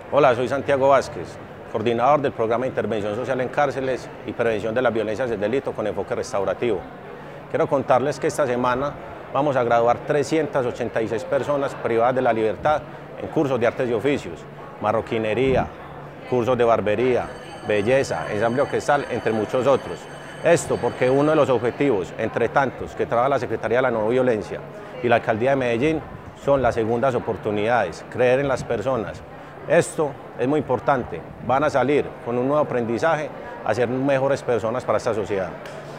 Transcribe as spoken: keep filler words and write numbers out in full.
Hola, soy Santiago Vázquez, coordinador del programa de intervención social en cárceles y prevención de las violencias del delito con enfoque restaurativo. Quiero contarles que esta semana vamos a graduar trescientas ochenta y seis personas privadas de la libertad en cursos de artes y oficios, marroquinería, cursos de barbería, belleza, ensamble orquestal, entre muchos otros. Esto porque uno de los objetivos, entre tantos, que trabaja la Secretaría de la No Violencia y la Alcaldía de Medellín, son las segundas oportunidades, creer en las personas. Esto es muy importante, van a salir con un nuevo aprendizaje a ser mejores personas para esta sociedad.